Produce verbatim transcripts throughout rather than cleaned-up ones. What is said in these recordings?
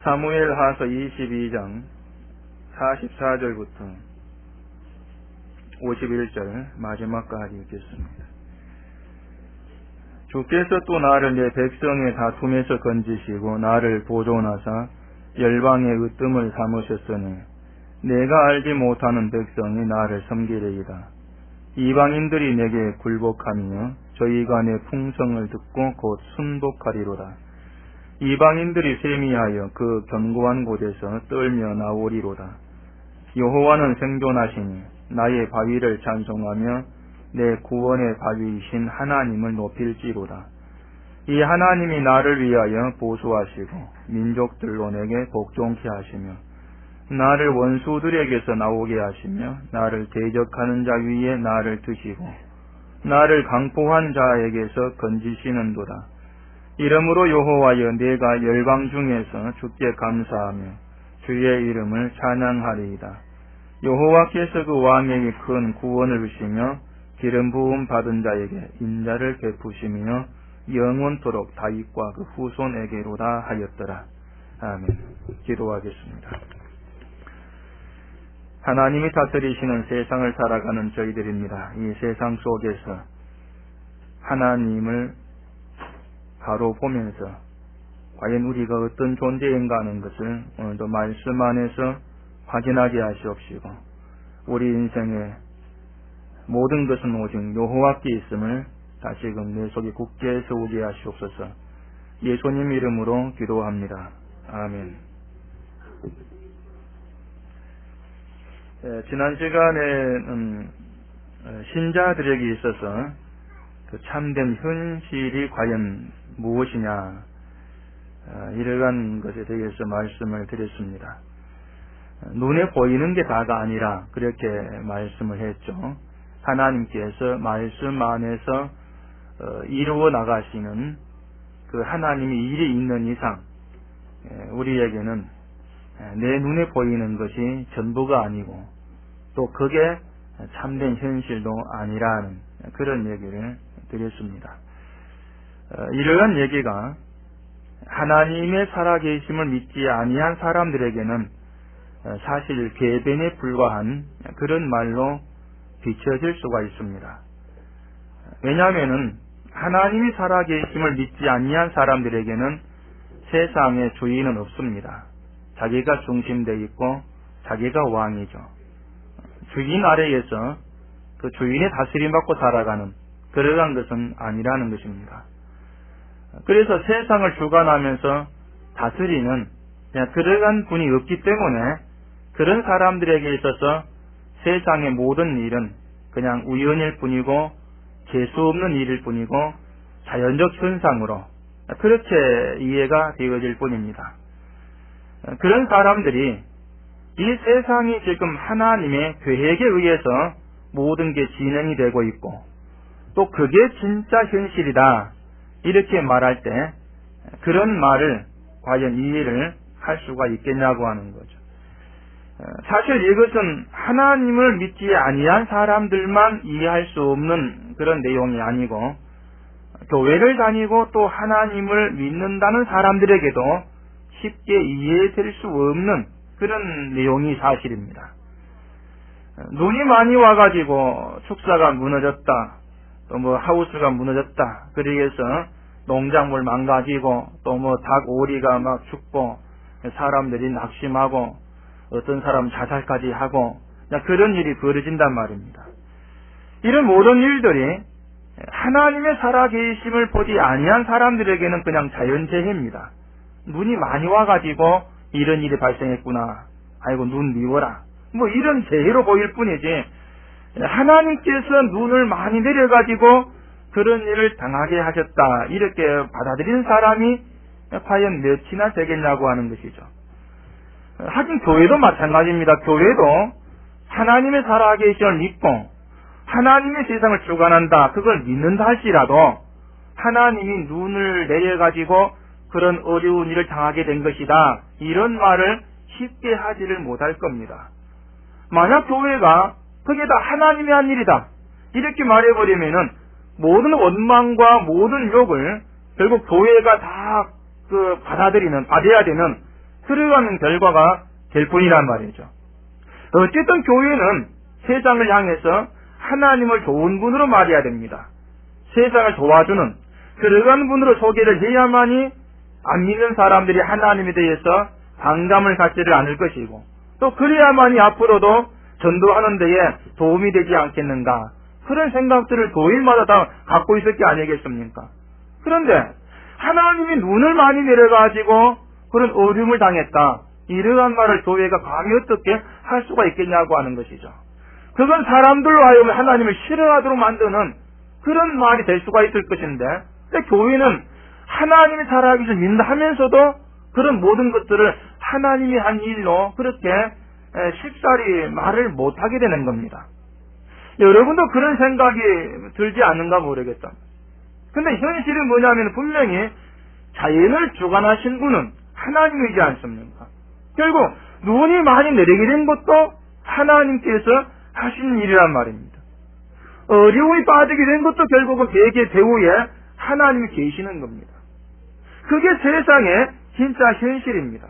사무엘하서 이십이 장 사십사 절부터 오십일 절 마지막까지 읽겠습니다. 주께서 또 나를 내 백성의 다툼에서 건지시고 나를 보존하사 열방의 으뜸을 삼으셨으니 내가 알지 못하는 백성이 나를 섬기리이다. 이방인들이 내게 굴복하며 저희가 내 풍성을 듣고 곧 순복하리로다. 이방인들이 세미하여 그 견고한 곳에서 떨며 나오리로다. 여호와는 생존하시니 나의 바위를 찬송하며 내 구원의 바위이신 하나님을 높일지로다. 이 하나님이 나를 위하여 보수하시고 민족들로 내게 복종케 하시며 나를 원수들에게서 나오게 하시며 나를 대적하는 자 위에 나를 드시고 나를 강포한 자에게서 건지시는도다. 이러므로 여호와여 내가 열방 중에서 주께 감사하며 주의 이름을 찬양하리이다. 여호와께서 그 왕에게 큰 구원을 주시며 기름 부음 받은 자에게 인자를 베푸시며 영원토록 다윗과 그 후손에게로다 하였더라. 아멘. 기도하겠습니다. 하나님이 다스리시는 세상을 살아가는 저희들입니다. 이 세상 속에서 하나님을 바로 보면서 과연 우리가 어떤 존재인가 하는 것을 오늘도 말씀 안에서 확인하게 하시옵시고 우리 인생의 모든 것은 오직 여호와께 있음을 다시금 내 속에 굳게 세우게 하시옵소서. 예수님 이름으로 기도합니다. 아멘. 예, 지난 시간에 음, 신자들에게 있어서 그 참된 현실이 과연 무엇이냐 이러한 것에 대해서 말씀을 드렸습니다. 눈에 보이는 게 다가 아니라 그렇게 말씀을 했죠. 하나님께서 말씀 안에서 이루어 나가시는 그 하나님의 일이 있는 이상 우리에게는 내 눈에 보이는 것이 전부가 아니고 또 그게 참된 현실도 아니라는 그런 얘기를 드렸습니다. 이러한 얘기가 하나님의 살아계심을 믿지 아니한 사람들에게는 사실 궤변에 불과한 그런 말로 비춰질 수가 있습니다. 왜냐하면 하나님이 살아계심을 믿지 아니한 사람들에게는 세상에 주인은 없습니다. 자기가 중심되어 있고 자기가 왕이죠. 주인 아래에서 그 주인의 다스림 받고 살아가는 그러한 것은 아니라는 것입니다. 그래서 세상을 주관하면서 다스리는 그냥 그러한 분이 없기 때문에 그런 사람들에게 있어서 세상의 모든 일은 그냥 우연일 뿐이고 재수 없는 일일 뿐이고 자연적 현상으로 그렇게 이해가 되어질 뿐입니다. 그런 사람들이 이 세상이 지금 하나님의 계획에 의해서 모든 게 진행이 되고 있고 또 그게 진짜 현실이다 이렇게 말할 때 그런 말을 과연 이해를 할 수가 있겠냐고 하는 거죠. 사실 이것은 하나님을 믿지 아니한 사람들만 이해할 수 없는 그런 내용이 아니고 교회를 다니고 또 하나님을 믿는다는 사람들에게도 쉽게 이해될 수 없는 그런 내용이 사실입니다. 눈이 많이 와가지고 축사가 무너졌다, 또 뭐 하우스가 무너졌다, 그래서 농작물 망가지고 또 뭐 닭 오리가 막 죽고 사람들이 낙심하고 어떤 사람 자살까지 하고 그런 일이 벌어진단 말입니다. 이런 모든 일들이 하나님의 살아계심을 보지 아니한 사람들에게는 그냥 자연재해입니다. 눈이 많이 와가지고 이런 일이 발생했구나, 아이고 눈 미워라, 뭐 이런 재해로 보일 뿐이지 하나님께서 눈을 많이 내려가지고 그런 일을 당하게 하셨다 이렇게 받아들이는 사람이 과연 몇이나 되겠냐고 하는 것이죠. 하긴 교회도 마찬가지입니다. 교회도 하나님의 살아계심을 믿고 하나님의 세상을 주관한다 그걸 믿는다 할지라도 하나님이 눈을 내려가지고 그런 어려운 일을 당하게 된 것이다 이런 말을 쉽게 하지를 못할 겁니다. 만약 교회가 그게 다 하나님이 한 일이다 이렇게 말해버리면은 모든 원망과 모든 욕을 결국 교회가 다 그 받아들이는 받아야 되는 그러한 결과가 될 뿐이란 말이죠. 어쨌든 교회는 세상을 향해서 하나님을 좋은 분으로 말해야 됩니다. 세상을 도와주는 그러한 분으로 소개를 해야만이 안 믿는 사람들이 하나님에 대해서 반감을 갖지를 않을 것이고, 또 그래야만이 앞으로도 전도하는 데에 도움이 되지 않겠는가, 그런 생각들을 교인마다 다 갖고 있을 게 아니겠습니까? 그런데 하나님이 눈을 많이 내려가지고 그런 어려움을 당했다, 이러한 말을 교회가 감히 어떻게 할 수가 있겠냐고 하는 것이죠. 그건 사람들로 하여금 하나님을 싫어하도록 만드는 그런 말이 될 수가 있을 것인데, 근데 교회는 하나님이 살아계신 줄 믿는다 하면서도 그런 모든 것들을 하나님이 한 일로 그렇게 쉽사리 말을 못하게 되는 겁니다. 여러분도 그런 생각이 들지 않는가 모르겠다. 근데 현실은 뭐냐면 분명히 자연을 주관하신 분은 하나님이지 않습니까? 결국 눈이 많이 내리게 된 것도 하나님께서 하신 일이란 말입니다. 어려움이 빠지게 된 것도 결국은 베개 배후에 하나님이 계시는 겁니다. 그게 세상의 진짜 현실입니다.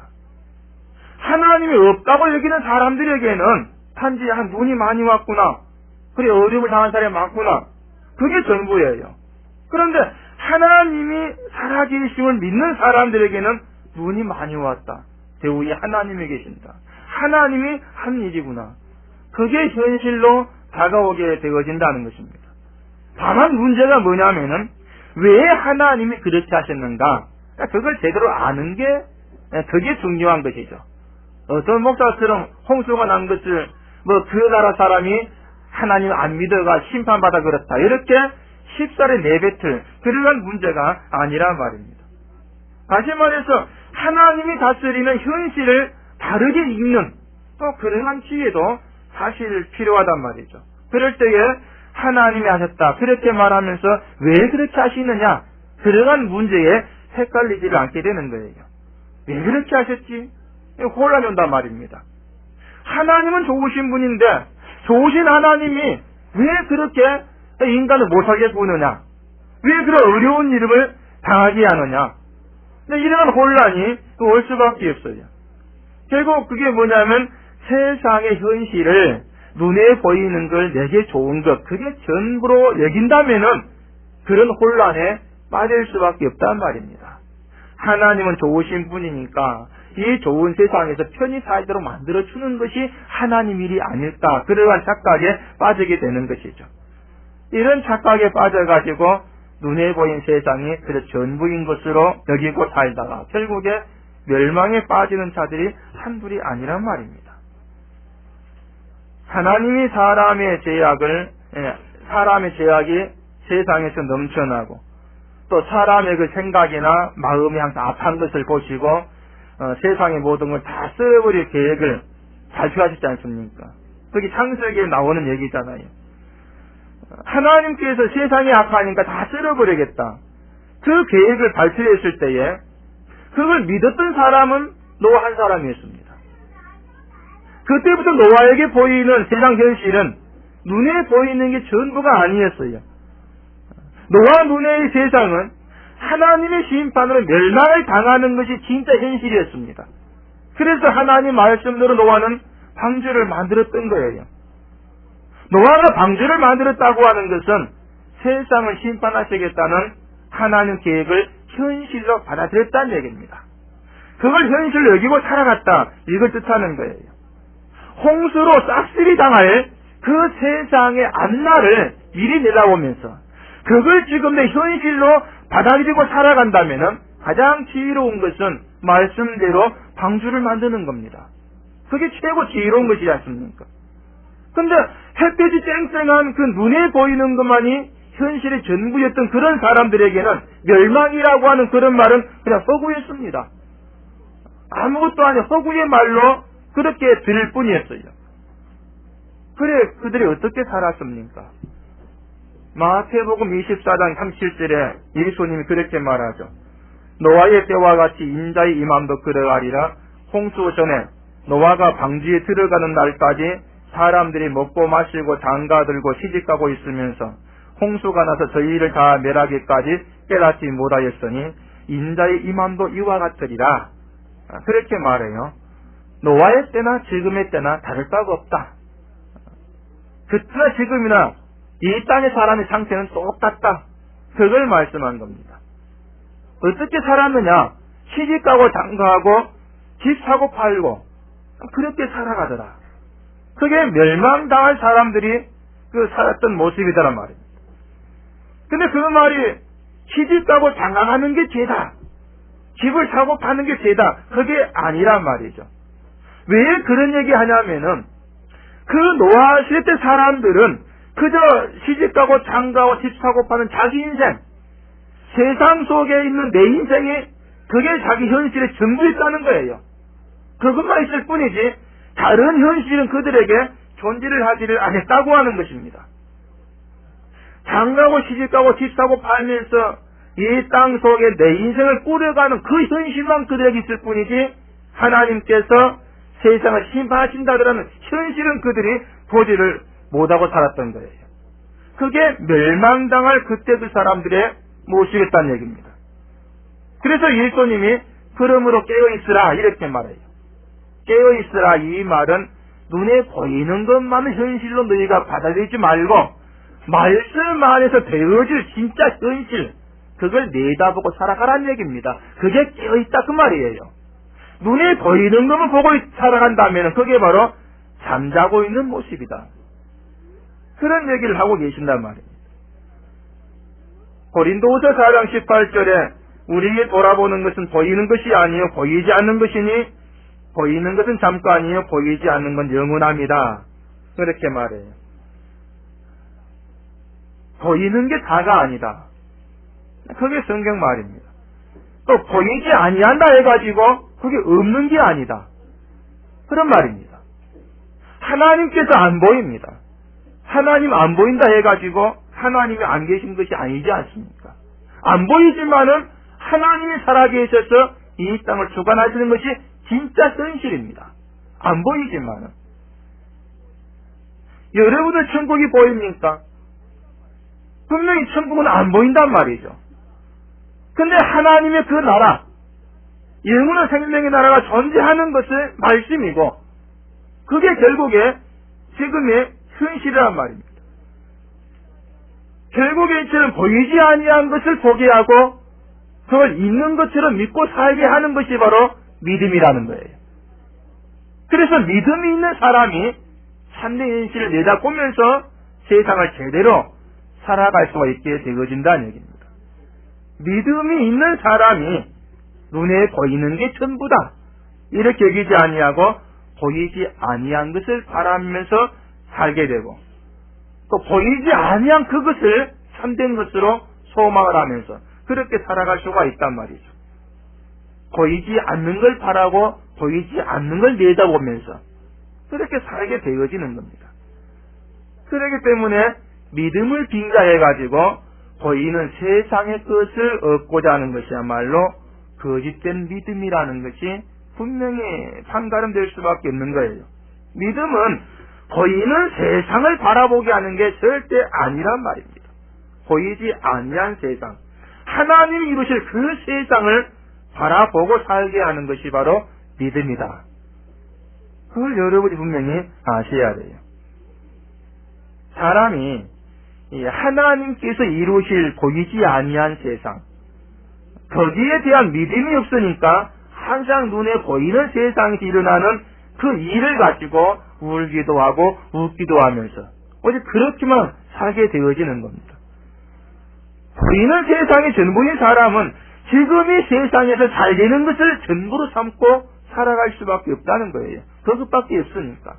하나님이 없다고 여기는 사람들에게는 단지 한 눈이 많이 왔구나, 그래 어려움을 당한 사람이 많구나, 그게 전부예요. 그런데 하나님이 살아계심을 믿는 사람들에게는 눈이 많이 왔다, 배후에 하나님이 계신다, 하나님이 한 일이구나, 그게 현실로 다가오게 되어진다는 것입니다. 다만 문제가 뭐냐면은 왜 하나님이 그렇게 하셨는가, 그걸 제대로 아는 게 그게 중요한 것이죠. 어떤 목사처럼 홍수가 난 것을 뭐 그 나라 사람이 하나님 안 믿어가 심판받아 그렇다, 이렇게 쉽사리 내뱉을 그러한 문제가 아니란 말입니다. 다시 말해서 하나님이 다스리는 현실을 다르게 읽는 또 그러한 지혜도 사실 필요하단 말이죠. 그럴 때에 하나님이 하셨다 그렇게 말하면서 왜 그렇게 하시느냐, 그러한 문제에 헷갈리지를 않게 되는 거예요. 왜 그렇게 하셨지? 혼란이 온단 말입니다. 하나님은 좋으신 분인데 좋으신 하나님이 왜 그렇게 인간을 못하게 구느냐, 왜 그런 어려운 일을 당하게 하느냐, 이런 혼란이 올 수밖에 없어요. 결국 그게 뭐냐면 세상의 현실을 눈에 보이는 걸 내게 좋은 것, 그게 전부로 여긴다면은 그런 혼란에 빠질 수밖에 없단 말입니다. 하나님은 좋으신 분이니까 이 좋은 세상에서 편히 살도록 만들어주는 것이 하나님 일이 아닐까, 그러한 착각에 빠지게 되는 것이죠. 이런 착각에 빠져가지고 눈에 보인 세상이 그저 전부인 것으로 여기고 살다가 결국에 멸망에 빠지는 자들이 한둘이 아니란 말입니다. 하나님이 사람의 죄악을, 사람의 죄악이 세상에서 넘쳐나고 또 사람의 그 생각이나 마음이 항상 악한 것을 보시고 어, 세상의 모든 걸 다 쓸어버릴 계획을 발표하셨지 않습니까? 그게 창세기에 나오는 얘기잖아요. 하나님께서 세상이 악하니까 다 쓸어버리겠다, 그 계획을 발표했을 때에 그걸 믿었던 사람은 노아 한 사람이었습니다. 그때부터 노아에게 보이는 세상 현실은 눈에 보이는 게 전부가 아니었어요. 노아 눈의 세상은 하나님의 심판으로 멸망을 당하는 것이 진짜 현실이었습니다. 그래서 하나님 말씀대로 노아는 방주를 만들었던 거예요. 노아가 방주를 만들었다고 하는 것은 세상을 심판하시겠다는 하나님 계획을 현실로 받아들였다는 얘기입니다. 그걸 현실로 여기고 살아갔다, 이걸 뜻하는 거예요. 홍수로 싹쓸이 당할 그 세상의 앞날을 미리 내다보면서 그걸 지금 내 현실로 받아들이고 살아간다면 가장 지혜로운 것은 말씀대로 방주를 만드는 겁니다. 그게 최고 지혜로운 것이지 않습니까? 근데 햇빛이 쨍쨍한 그 눈에 보이는 것만이 현실의 전부였던 그런 사람들에게는 멸망이라고 하는 그런 말은 그냥 허구였습니다. 아무것도 아닌 허구의 말로 그렇게 들을 뿐이었어요. 그래 그들이 어떻게 살았습니까? 마태복음 이십사 장 삼십칠 절에 예수님이 그렇게 말하죠. 노아의 때와 같이 인자의 임함도 그러하리라. 홍수 전에 노아가 방주에 들어가는 날까지 사람들이 먹고 마시고 장가들고 시집가고 있으면서 홍수가 나서 저희를 다 멸하기까지 깨닫지 못하였으니 인자의 임함도 이와 같으리라. 그렇게 말해요. 노아의 때나 지금의 때나 다를 바가 없다. 그때나 지금이나 이 땅의 사람의 상태는 똑같다. 그걸 말씀한 겁니다. 어떻게 살았느냐? 시집가고 장가하고 집 사고 팔고 그렇게 살아가더라. 그게 멸망당할 사람들이 그 살았던 모습이더란 말입니다. 근데 그 말이 시집가고 장가가는 게 죄다. 집을 사고 파는 게 죄다. 그게 아니란 말이죠. 왜 그런 얘기 하냐면은 그 노아 시대 때 사람들은 그저 시집가고 장가고 집 사고 파는 자기 인생, 세상 속에 있는 내 인생이 그게 자기 현실의 전부였다는 거예요. 그것만 있을 뿐이지 다른 현실은 그들에게 존재를 하지를 않았다고 하는 것입니다. 장가고 시집가고 집 사고 팔면서 이 땅 속에 내 인생을 꾸려가는 그 현실만 그들에게 있을 뿐이지 하나님께서 세상을 심판하신다더라는 현실은 그들이 보지를 못하고 살았던 거예요. 그게 멸망당할 그때 그 사람들의 모습이었다는 얘기입니다. 그래서 예수님이 그러므로 깨어있으라 이렇게 말해요. 깨어있으라 이 말은 눈에 보이는 것만은 현실로 너희가 받아들이지 말고 말씀 안에서 되어질 진짜 현실 그걸 내다보고 살아가라는 얘기입니다. 그게 깨어있다 그 말이에요. 눈에 보이는 것만 보고 살아간다면 그게 바로 잠자고 있는 모습이다. 그런 얘기를 하고 계신단 말입니다. 고린도후서 사 장 십팔 절에 우리에게 돌아보는 것은 보이는 것이 아니요 보이지 않는 것이니 보이는 것은 잠깐이요 보이지 않는 건 영원합니다. 그렇게 말해요. 보이는 게 다가 아니다. 그게 성경 말입니다. 또 보이지 아니한다 해가지고 그게 없는 게 아니다. 그런 말입니다. 하나님께서 안 보입니다. 하나님 안 보인다 해가지고 하나님이 안 계신 것이 아니지 않습니까? 안 보이지만은 하나님이 살아계셔서 이 땅을 주관하시는 것이 진짜 현실입니다. 안 보이지만은. 여러분은 천국이 보입니까? 분명히 천국은 안 보인단 말이죠. 근데 하나님의 그 나라, 영원한 생명의 나라가 존재하는 것을 말씀이고 그게 결국에 지금의 현실이란 말입니다. 결국에 이처럼 보이지 아니한 것을 보게 하고 그걸 있는 것처럼 믿고 살게 하는 것이 바로 믿음이라는 거예요. 그래서 믿음이 있는 사람이 참된 현실을 내다보면서 세상을 제대로 살아갈 수가 있게 되어진다는 얘기입니다. 믿음이 있는 사람이 눈에 보이는 게 전부다 이렇게 여기지 아니하고 보이지 아니한 것을 바라면서 살게 되고 또 보이지 아니한 그것을 참된 것으로 소망을 하면서 그렇게 살아갈 수가 있단 말이죠. 보이지 않는 걸 바라고 보이지 않는 걸 내다보면서 그렇게 살게 되어지는 겁니다. 그렇기 때문에 믿음을 빙자해가지고 보이는 세상의 것을 얻고자 하는 것이야말로 거짓된 믿음이라는 것이 분명히 판가름될 수밖에 없는 거예요. 믿음은 보이는 세상을 바라보게 하는 게 절대 아니란 말입니다. 보이지 아니한 세상, 하나님이 이루실 그 세상을 바라보고 살게 하는 것이 바로 믿음이다. 그걸 여러분이 분명히 아셔야 돼요. 사람이 하나님께서 이루실 보이지 아니한 세상, 거기에 대한 믿음이 없으니까 항상 눈에 보이는 세상에서 일어나는 그 일을 가지고 울기도 하고 웃기도 하면서 오직 그렇게만 살게 되어지는 겁니다. 보이는 세상의 전부인 사람은 지금 이 세상에서 잘 되는 것을 전부로 삼고 살아갈 수밖에 없다는 거예요. 그것밖에 없으니까.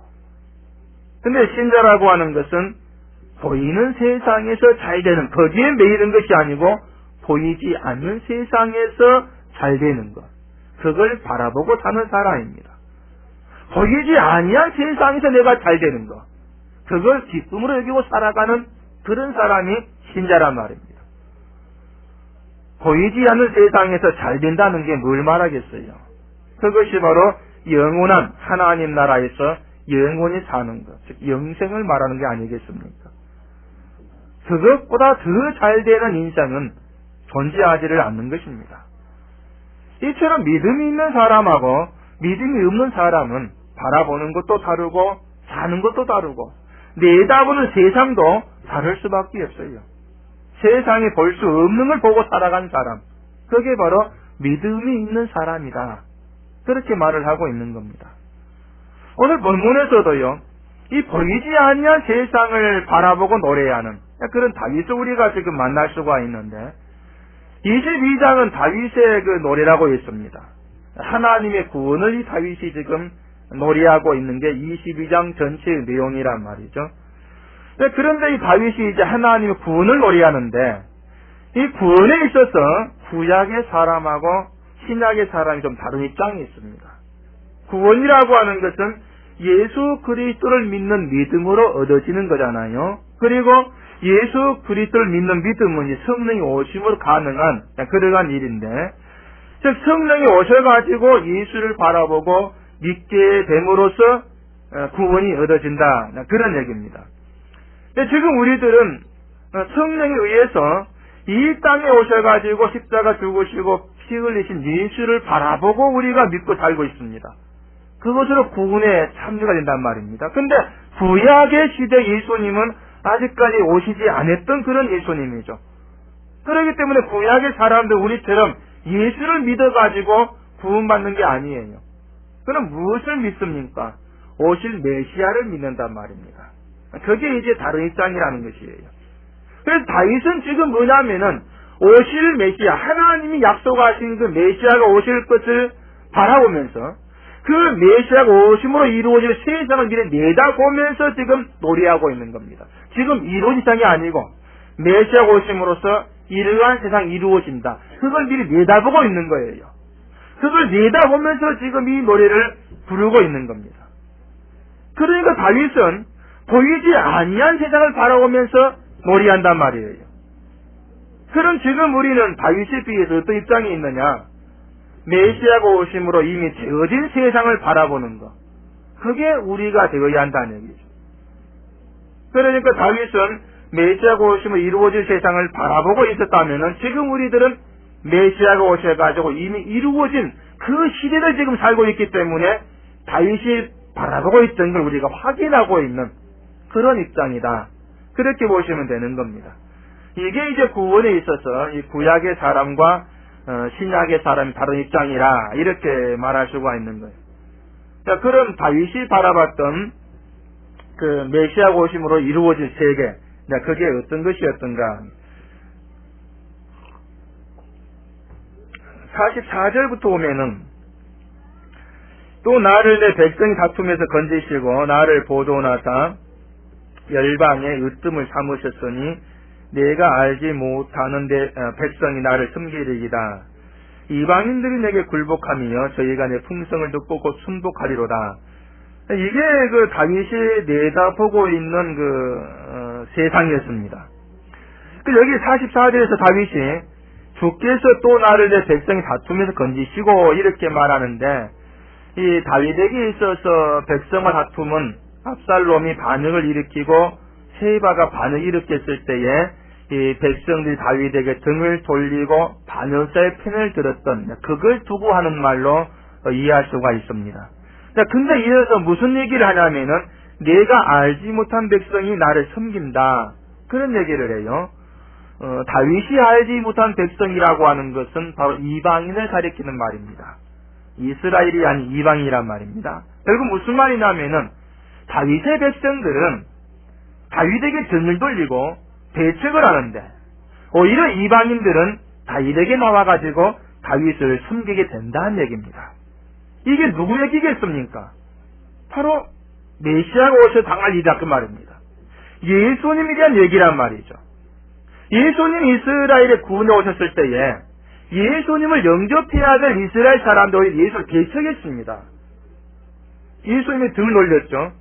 근데 신자라고 하는 것은 보이는 세상에서 잘 되는, 거기에 매이는 것이 아니고 보이지 않는 세상에서 잘 되는 것, 그걸 바라보고 사는 사람입니다. 보이지 아니한 세상에서 내가 잘 되는 것, 그걸 기쁨으로 여기고 살아가는 그런 사람이 신자란 말입니다. 보이지 않는 세상에서 잘 된다는 게 뭘 말하겠어요? 그것이 바로 영원한 하나님 나라에서 영원히 사는 것, 즉 영생을 말하는 게 아니겠습니까? 그것보다 더 잘 되는 인생은 존재하지를 않는 것입니다. 이처럼 믿음이 있는 사람하고 믿음이 없는 사람은 바라보는 것도 다르고 사는 것도 다르고 내다보는 세상도 다를 수밖에 없어요. 세상에 볼 수 없는 걸 보고 살아간 사람, 그게 바로 믿음이 있는 사람이다. 그렇게 말을 하고 있는 겁니다. 오늘 본문에서도요, 이 보이지 아니한 세상을 바라보고 노래하는 그런 다윗을 우리가 지금 만날 수가 있는데, 이십이 장은 다윗의 그 노래라고 했습니다. 하나님의 구원을 이 다윗이 지금 노래하고 있는 게 이십이 장 전체의 내용이란 말이죠. 그런데 이 다윗이 이제 하나님의 구원을 노래하는데, 이 구원에 있어서 구약의 사람하고 신약의 사람이 좀 다른 입장이 있습니다. 구원이라고 하는 것은 예수 그리스도를 믿는 믿음으로 얻어지는 거잖아요. 그리고 예수 그리스도를 믿는 믿음은 성령이 오심으로 가능한 그러한 일인데, 즉 성령이 오셔가지고 예수를 바라보고 믿게 됨으로써 구원이 얻어진다, 그런 얘기입니다. 지금 우리들은 성령에 의해서 이 땅에 오셔가지고 십자가 죽으시고 피 흘리신 예수를 바라보고 우리가 믿고 살고 있습니다. 그것으로 구원에 참여가 된단 말입니다. 근데 구약의 시대 예수님은 아직까지 오시지 않았던 그런 예수님이죠. 그렇기 때문에 구약의 사람들 우리처럼 예수를 믿어가지고 구원받는 게 아니에요. 그럼 무엇을 믿습니까? 오실 메시아를 믿는단 말입니다. 그게 이제 다른 입장이라는 것이에요. 그래서 다윗은 지금 뭐냐면은 오실 메시아, 하나님이 약속하신 그 메시아가 오실 것을 바라보면서 그 메시아가 오심으로 이루어질 세상을 미리 내다보면서 지금 노래하고 있는 겁니다. 지금 이루어진 세상이 아니고 메시아가 오심으로써 이러한 세상이 이루어진다. 그걸 미리 내다보고 있는 거예요. 그걸 내다보면서 지금 이 노래를 부르고 있는 겁니다. 그러니까 다윗은 보이지 아니한 세상을 바라보면서 노래한단 말이에요. 그럼 지금 우리는 다윗에 비해서 어떤 입장이 있느냐? 메시아가 오심으로 이미 되어진 세상을 바라보는 것. 그게 우리가 되어야 한다는 얘기죠. 그러니까 다윗은 메시아가 오심으로 이루어질 세상을 바라보고 있었다면은 지금 우리들은 메시아가 오셔가지고 이미 이루어진 그 시대를 지금 살고 있기 때문에 다윗이 바라보고 있던 걸 우리가 확인하고 있는 그런 입장이다. 그렇게 보시면 되는 겁니다. 이게 이제 구원에 있어서 이 구약의 사람과 어, 신약의 사람이 다른 입장이라 이렇게 말할 수가 있는 거예요. 자, 그럼 다윗이 바라봤던 그 메시아가 오심으로 이루어질 세계, 자, 그게 어떤 것이었던가? 사십사 절부터 보면은 또 나를 내 백성이 다툼에서 건지시고 나를 보존하사 열방의 으뜸을 삼으셨으니 내가 알지 못하는 데 백성이 나를 섬기리이다. 이방인들이 내게 굴복하며 저희가 내 풍성을 듣고 곧 순복하리로다. 이게 그 다윗이 내다보고 있는 그 어, 세상이었습니다. 그 여기 사십사 절에서 다윗이 주께서 또 나를 내 백성이 다툼에서 건지시고 이렇게 말하는데, 이 다윗에게 있어서 백성과 다툼은 압살롬이 반역을 일으키고 세바가 반역을 일으켰을 때에 이 백성들이 다윗에게 등을 돌리고 반역자의 편을 들었던, 그걸 두고 하는 말로 이해할 수가 있습니다. 자, 근데 이어서 무슨 얘기를 하냐면은 내가 알지 못한 백성이 나를 섬긴다, 그런 얘기를 해요. 어, 다윗이 알지 못한 백성이라고 하는 것은 바로 이방인을 가리키는 말입니다. 이스라엘이 아닌 이방인이란 말입니다. 결국 무슨 말이냐면은 다윗의 백성들은 다윗에게 등을 돌리고 대책을 하는데, 오히려 이방인들은 다윗에게 나와가지고 다윗을 섬기게 된다는 얘기입니다. 이게 누구 얘기겠습니까? 바로 메시아가 오셔 당할 일이다, 그 말입니다. 예수님에 대한 얘기란 말이죠. 예수님 이스라엘에 구원해 오셨을 때에 예수님을 영접해야 될 이스라엘 사람들이 예수를 대적했습니다. 예수님이 등을 놀렸죠.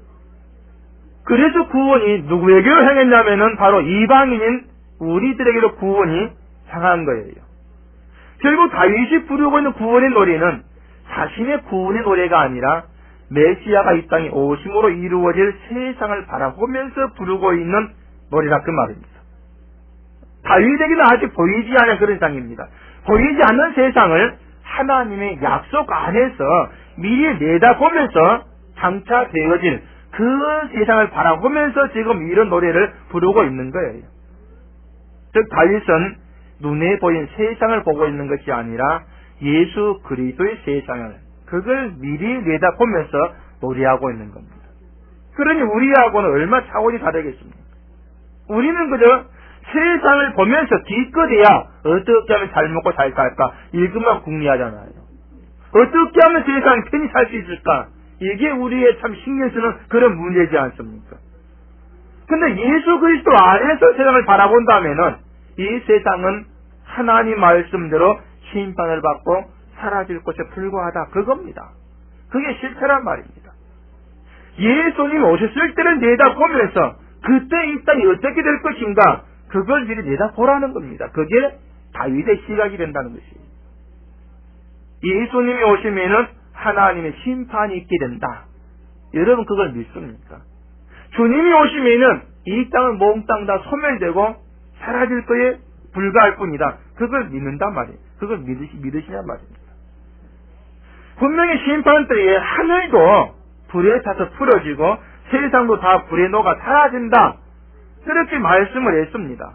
그래서 구원이 누구에게로 향했냐면은 바로 이방인인 우리들에게로 구원이 향한 거예요. 결국 다윗이 부르고 있는 구원의 노래는 자신의 구원의 노래가 아니라 메시아가 이 땅에 오심으로 이루어질 세상을 바라보면서 부르고 있는 노래라, 그 말입니다. 다윗에게는 아직 보이지 않은 그런 세상입니다. 보이지 않는 세상을 하나님의 약속 안에서 미리 내다보면서 장차 되어질 그 세상을 바라보면서 지금 이런 노래를 부르고 있는 거예요. 즉 다윗은 눈에 보인 세상을 보고 있는 것이 아니라 예수 그리스도의 세상을, 그걸 미리 내다보면서 노래하고 있는 겁니다. 그러니 우리하고는 얼마나 차원이 다르겠습니까? 우리는 그저 세상을 보면서 기껏해야 어떻게 하면 잘 먹고 잘 살까 이것만 궁리하잖아요. 어떻게 하면 세상에 편히 살 수 있을까? 이게 우리의 참 신경 쓰는 그런 문제지 않습니까? 근데 예수 그리스도 안에서 세상을 바라본다면은 이 세상은 하나님 말씀대로 심판을 받고 사라질 것에 불과하다, 그겁니다. 그게 실체란 말입니다. 예수님 오셨을 때를 내다보면서 그때 이 땅이 어떻게 될 것인가, 그걸 미리 내다보라는 겁니다. 그게 다윗의 시각이 된다는 것이에요. 예수님이 오시면은 하나님의 심판이 있게 된다. 여러분 그걸 믿습니까? 주님이 오시면은 이 땅은 몽땅 다 소멸되고 사라질 거에 불과할 뿐이다. 그걸 믿는단 말이에요. 그걸 믿으시, 믿으시냔 말입니다. 분명히 심판 때에 하늘도 불에 타서 풀어지고 세상도 다 불에 녹아 사라진다. 그렇게 말씀을 했습니다.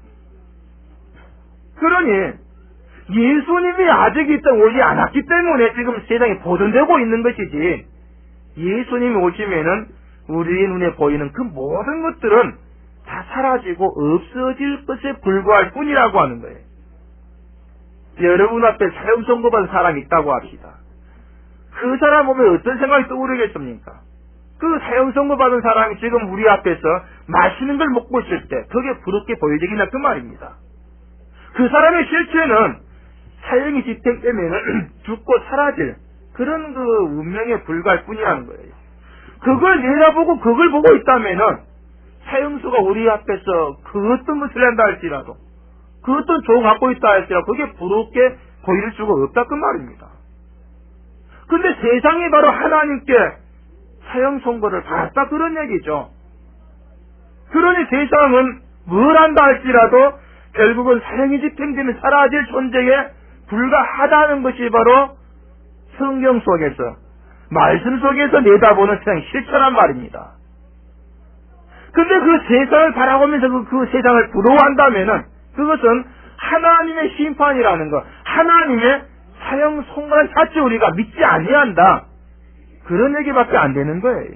그러니 예수님이 아직 이 땅 오지 않았기 때문에 지금 세상이 보존되고 있는 것이지, 예수님이 오시면은 우리 눈에 보이는 그 모든 것들은 다 사라지고 없어질 것에 불과할 뿐이라고 하는 거예요. 여러분 앞에 사형 선고받은 사람이 있다고 합시다. 그 사람 보면 어떤 생각이 떠오르겠습니까? 그 사형 선고받은 사람이 지금 우리 앞에서 맛있는 걸 먹고 있을 때 그게 부럽게 보여지기나 그 말입니다. 그 사람의 실체는 사형이 집행되면 죽고 사라질 그런 그 운명에 불과할 뿐이라는 거예요. 그걸 내다보고 그걸 보고 있다면은 사형수가 우리 앞에서 그 어떤 것을 한다 할지라도, 그 어떤 종 갖고 있다 할지라도 그게 부럽게 보일 수가 없다 그 말입니다. 근데 세상이 바로 하나님께 사형 선고를 받았다 그런 얘기죠. 그러니 세상은 뭘 한다 할지라도 결국은 사형이 집행되면 사라질 존재에 불과하다는 것이 바로 성경 속에서, 말씀 속에서 내다보는 세상 실체란 말입니다. 근데 그 세상을 바라보면서 그, 그 세상을 부러워한다면은 그것은 하나님의 심판이라는 것, 하나님의 사형 선고를 자체 우리가 믿지 아니한다, 그런 얘기밖에 안 되는 거예요.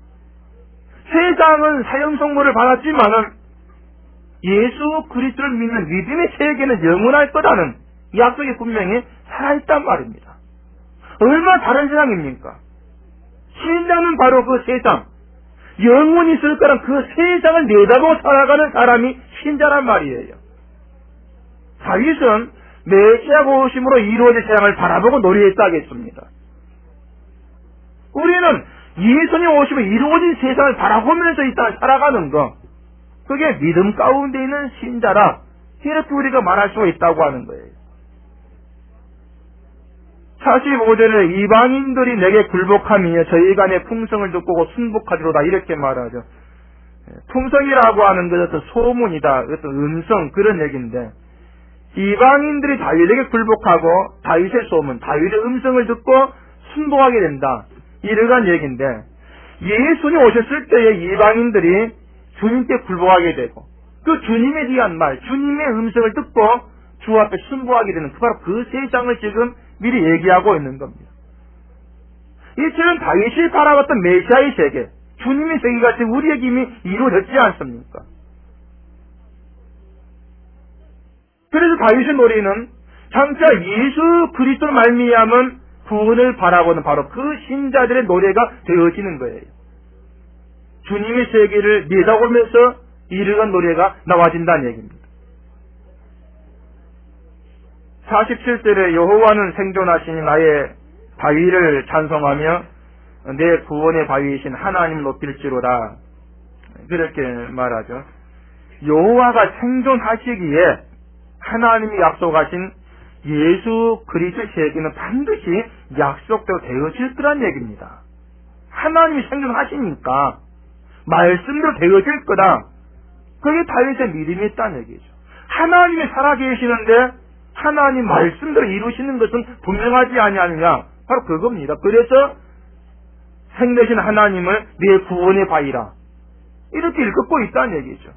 세상은 사형 선고를 받았지만은 예수 그리스도를 믿는 믿음의 세계는 영원할 거라는 약속이 분명히 살아있단 말입니다. 얼마나 다른 세상입니까? 신자는 바로 그 세상, 영원히 있을 거란 그 세상을 내다보고 살아가는 사람이 신자란 말이에요. 다윗은 메시아가 오심으로 이루어질 세상을 바라보고 노래했다 하겠습니다. 우리는 예수님 오시면 이루어진 세상을 바라보면서 이 땅을 살아가는 것, 그게 믿음 가운데 있는 신자라, 이렇게 우리가 말할 수가 있다고 하는 거예요. 사십오 절에 이방인들이 내게 굴복하며 저희 간의 풍성을 듣고 순복하리로다, 이렇게 말하죠. 풍성이라고 하는 것은 어떤 소문이다, 어떤 음성, 그런 얘기인데, 이방인들이 다윗에게 굴복하고 다윗의 소문, 다윗의 음성을 듣고 순복하게 된다, 이러한 얘기인데, 예수님 오셨을 때에 이방인들이 주님께 굴복하게 되고 그 주님에 대한 말, 주님의 음성을 듣고 주 앞에 순복하게 되는 그 바로 그 세상을 지금 미리 얘기하고 있는 겁니다. 이처럼 다윗이 바라봤던 메시아의 세계, 주님의 세계가 지금 우리에게 이미 이루어졌지 않습니까? 그래서 다윗의 노래는 장차 예수 그리스도로 말미암은 구원을 바라보는 바로 그 신자들의 노래가 되어지는 거예요. 주님의 세계를 내다보면서 이르는 노래가 나와진다는 얘기입니다. 사십칠 절에 여호와는 생존하시니 나의 바위를 찬송하며 내 구원의 바위이신 하나님 높일지로다, 그렇게 말하죠. 여호와가 생존하시기에 하나님이 약속하신 예수 그리스도의 세계는 반드시 약속대로 되어질 거란 얘기입니다. 하나님이 생존하시니까 말씀대로 되어질 거다. 그게 다윗의 믿음이 있다는 얘기죠. 하나님이 살아계시는데 하나님 말씀대로 이루시는 것은 분명하지 아니하느냐? 바로 그겁니다. 그래서 생내신 하나님을 내 구원의 바위라 이렇게 일컫고 있다는 얘기죠.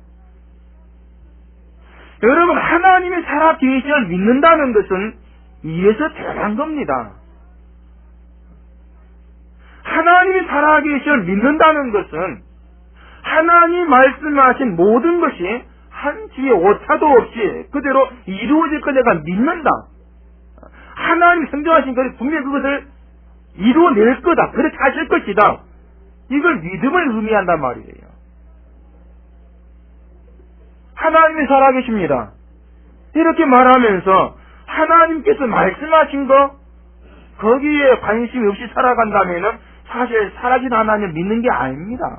여러분, 하나님이 살아 계심을 믿는다는 것은 이에서 대단한 겁니다. 하나님이 살아 계심을 믿는다는 것은 하나님 말씀하신 모든 것이 한치의 오차도 없이 그대로 이루어질 것 내가 믿는다. 하나님 성정하신 것이 분명히 그것을 이루어낼 거다. 그렇게 하실 것이다. 이걸 믿음을 의미한단 말이에요. 하나님이 살아계십니다. 이렇게 말하면서 하나님께서 말씀하신 거 거기에 관심이 없이 살아간다면 사실 사라진 하나님을 믿는 게 아닙니다.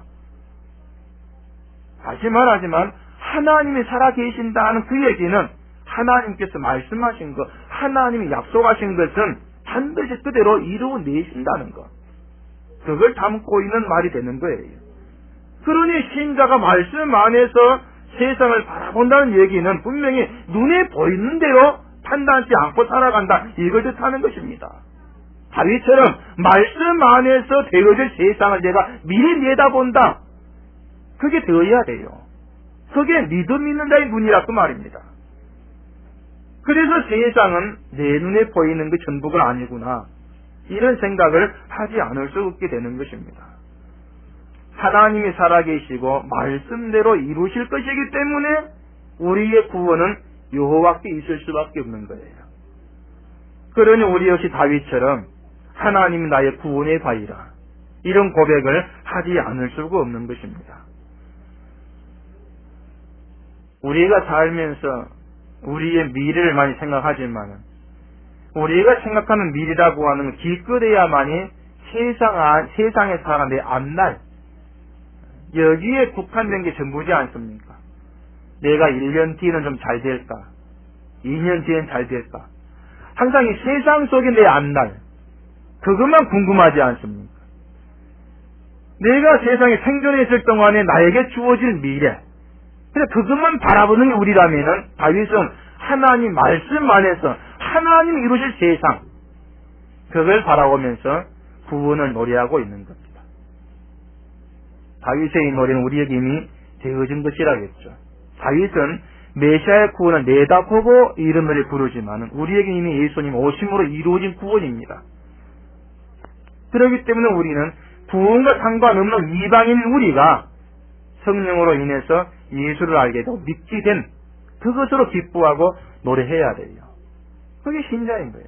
다시 말하지만 하나님이 살아계신다는 그 얘기는 하나님께서 말씀하신 것, 하나님이 약속하신 것은 반드시 그대로 이루어내신다는 것, 그걸 담고 있는 말이 되는 거예요. 그러니 신자가 말씀 안에서 세상을 바라본다는 얘기는 분명히 눈에 보이는 대로 판단하지 않고 살아간다, 이걸 뜻하는 것입니다. 다윗처럼 말씀 안에서 되어질 세상을 내가 미리 내다본다, 그게 되어야 돼요. 그게 믿음 있는 자의 눈이라 그 말입니다. 그래서 세상은 내 눈에 보이는 게 전부가 아니구나, 이런 생각을 하지 않을 수 없게 되는 것입니다. 하나님이 살아계시고 말씀대로 이루실 것이기 때문에 우리의 구원은 여호와께 있을 수밖에 없는 거예요. 그러니 우리 역시 다윗처럼 하나님이 나의 구원의 바위라, 이런 고백을 하지 않을 수가 없는 것입니다. 우리가 살면서 우리의 미래를 많이 생각하지만 우리가 생각하는 미래라고 하는 건 기껏해야만이 세상, 세상에 살아가는 내 앞날, 여기에 국한된 게 전부지 않습니까? 내가 일 년 뒤에는 좀 잘 될까? 이 년 뒤엔 잘 될까? 항상 이 세상 속의 내 앞날, 그것만 궁금하지 않습니까? 내가 세상에 생존해 있을 동안에 나에게 주어질 미래, 그래 그것만 바라보는 게 우리라면은 다윗은 하나님 말씀 안에서 하나님 이루실 세상, 그걸 바라보면서 구원을 노래하고 있는 겁니다. 다윗의 이 노래는 우리에게 이미 되어진 것이라겠죠. 다윗은 메시아의 구원을 내다보고 이런 노래를 부르지만 우리에게 이미 예수님 오심으로 이루어진 구원입니다. 그렇기 때문에 우리는 구원과 상관없는 이방인 우리가 성령으로 인해서 예수를 알게 되고 믿게 된 그것으로 기뻐하고 노래해야 돼요. 그게 신자인 거예요.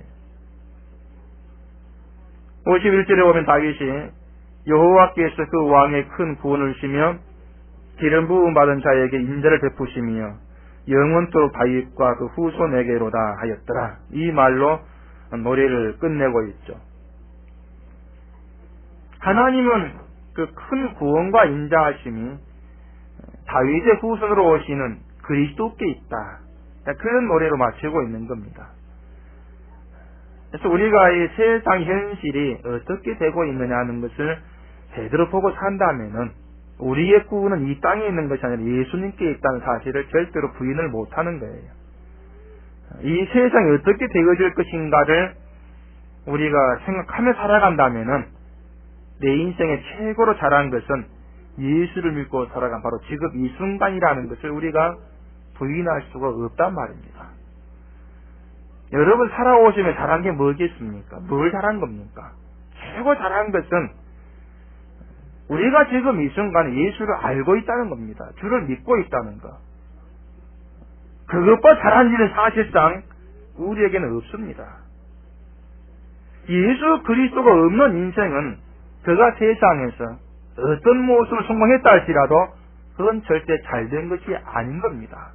오십일 절에 보면 다윗이 여호와께서 그 왕의 큰 구원을 주시며 기름 부음 받은 자에게 인자를 베푸시며 영원토록 다윗과 그 후손에게로다 하였더라, 이 말로 노래를 끝내고 있죠. 하나님은 그 큰 구원과 인자하심이 다윗의 후손으로 오시는 그리스도께 있다, 그런 노래로 마치고 있는 겁니다. 그래서 우리가 이 세상 현실이 어떻게 되고 있느냐 하는 것을 제대로 보고 산다면은 우리의 구원은 이 땅에 있는 것이 아니라 예수님께 있다는 사실을 절대로 부인을 못하는 거예요. 이 세상이 어떻게 되어질 것인가를 우리가 생각하며 살아간다면은 내 인생의 최고로 잘한 것은 예수를 믿고 살아간 바로 지금 이 순간이라는 것을 우리가 부인할 수가 없단 말입니다. 여러분 살아오시면 잘한 게 뭐겠습니까? 뭘 잘한 겁니까? 최고 잘한 것은 우리가 지금 이 순간에 예수를 알고 있다는 겁니다. 주를 믿고 있다는 것. 그것보다 잘한 일은 사실상 우리에게는 없습니다. 예수 그리스도가 없는 인생은 그가 세상에서 어떤 모습을 성공했다 할지라도 그건 절대 잘된 것이 아닌 겁니다.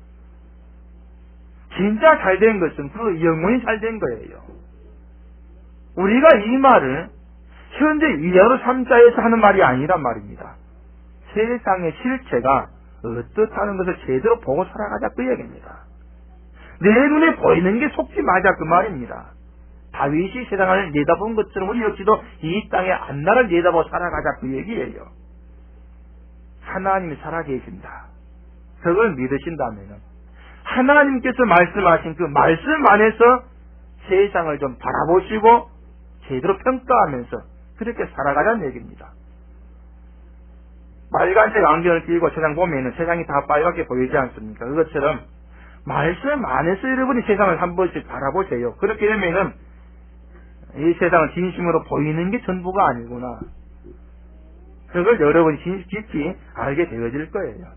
진짜 잘된 것은 그 영원히 잘된 거예요. 우리가 이 말을 현재 위아로 삼자에서 하는 말이 아니란 말입니다. 세상의 실체가 어떻다는 것을 제대로 보고 살아가자 그 얘기입니다. 내 눈에 보이는 게 속지 마자 그 말입니다. 다윗이 세상을 내다본 것처럼 우리 역시도 이 땅의 앞날을 내다보고 살아가자 그 얘기예요. 하나님이 살아계신다, 그걸 믿으신다면 하나님께서 말씀하신 그 말씀 안에서 세상을 좀 바라보시고 제대로 평가하면서 그렇게 살아가자는 얘기입니다. 빨간색 안경을 끼고 세상 보면은 세상이 다 빨갛게 보이지 않습니까? 그것처럼 말씀 안에서 여러분이 세상을 한 번씩 바라보세요. 그렇게 되면은 이 세상은 진심으로 보이는 게 전부가 아니구나. 그걸 여러분이 깊이 알게 되어질 거예요.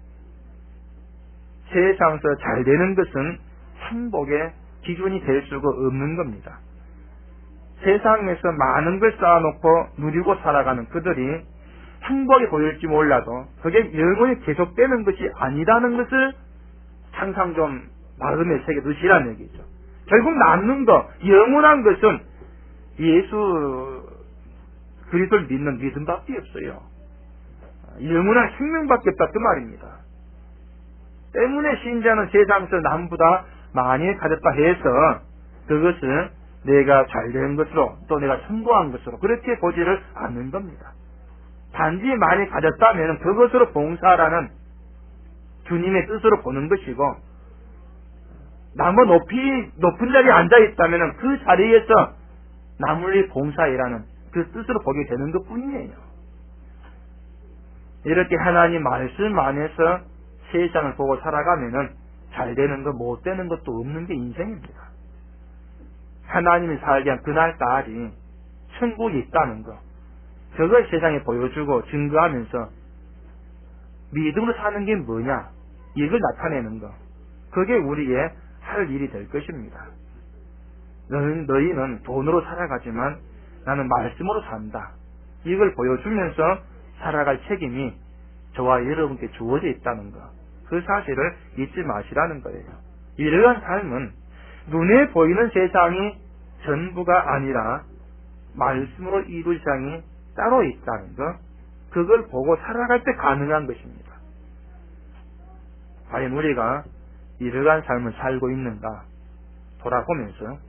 세상에서 잘 되는 것은 행복의 기준이 될 수가 없는 겁니다. 세상에서 많은 걸 쌓아놓고 누리고 살아가는 그들이 행복이 보일지 몰라도 그게 영원히 계속되는 것이 아니라는 것을 항상 좀 마음에 새겨 두시라는 얘기죠. 결국 남는 것, 영원한 것은 예수 그리스도를 믿는 믿음밖에 없어요. 영원한 생명밖에 없다 그 말입니다. 때문에 신자는 세상에서 남보다 많이 가졌다 해서 그것을 내가 잘된 것으로 또 내가 성공한 것으로 그렇게 보지를 않는 겁니다. 단지 많이 가졌다면 그것으로 봉사라는 주님의 뜻으로 보는 것이고, 나무 높이 높은 자리에 앉아 있다면 그 자리에서 남을 봉사이라는 그 뜻으로 보게 되는 것뿐이에요. 이렇게 하나님 말씀 안에서 세상을 보고 살아가면은 잘 되는 것, 못 되는 것도 없는 게 인생입니다. 하나님이 살게 한 그날까지 천국이 있다는 것, 그걸 세상에 보여주고 증거하면서 믿음으로 사는 게 뭐냐, 이걸 나타내는 것, 그게 우리의 할 일이 될 것입니다. 너희는, 너희는 돈으로 살아가지만 나는 말씀으로 산다, 이걸 보여주면서 살아갈 책임이 저와 여러분께 주어져 있다는 것, 그 사실을 잊지 마시라는 거예요. 이러한 삶은 눈에 보이는 세상이 전부가 아니라 말씀으로 이룰 세상이 따로 있다는 것, 그걸 보고 살아갈 때 가능한 것입니다. 과연 우리가 이러한 삶을 살고 있는가 돌아보면서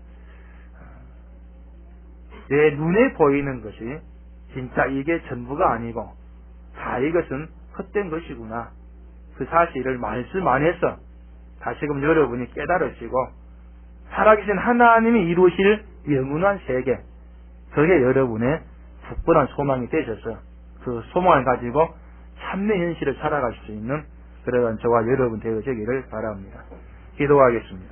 내 눈에 보이는 것이 진짜 이게 전부가 아니고 다 이것은 헛된 것이구나, 그 사실을 말씀 안에서 다시금 여러분이 깨달으시고 살아계신 하나님이 이루실 영원한 세계, 그게 여러분의 특별한 소망이 되셔서 그 소망을 가지고 참내 현실을 살아갈 수 있는 그러한 저와 여러분 되어지기를 바랍니다. 기도하겠습니다.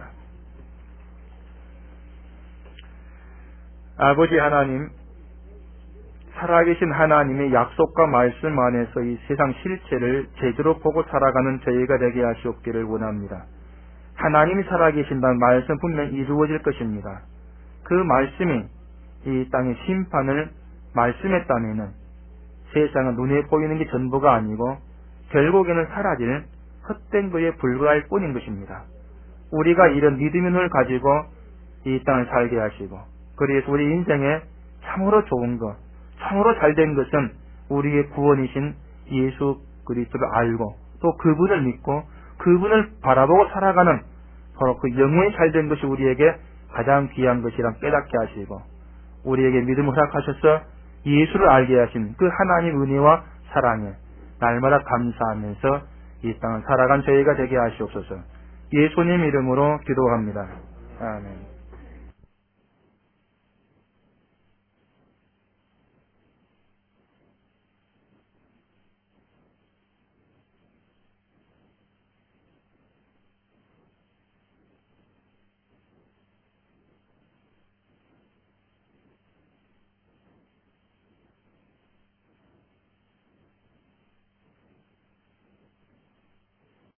아버지 하나님, 살아계신 하나님의 약속과 말씀 안에서 이 세상 실체를 제대로 보고 살아가는 저희가 되게 하시옵기를 원합니다. 하나님이 살아계신다는 말씀 분명히 이루어질 것입니다. 그 말씀이 이 땅의 심판을 말씀했다면 세상은 눈에 보이는 게 전부가 아니고 결국에는 사라질 헛된 것에 불과할 뿐인 것입니다. 우리가 이런 믿음의 눈을 가지고 이 땅을 살게 하시고, 그래서 우리 인생에 참으로 좋은 것, 참으로 잘된 것은 우리의 구원이신 예수 그리스도를 알고 또 그분을 믿고 그분을 바라보고 살아가는 바로 그 영원히 잘된 것이 우리에게 가장 귀한 것이라 깨닫게 하시고, 우리에게 믿음을 허락하셔서 예수를 알게 하신 그 하나님 은혜와 사랑에 날마다 감사하면서 이 땅을 살아간 저희가 되게 하시옵소서. 예수님 이름으로 기도합니다. 아멘.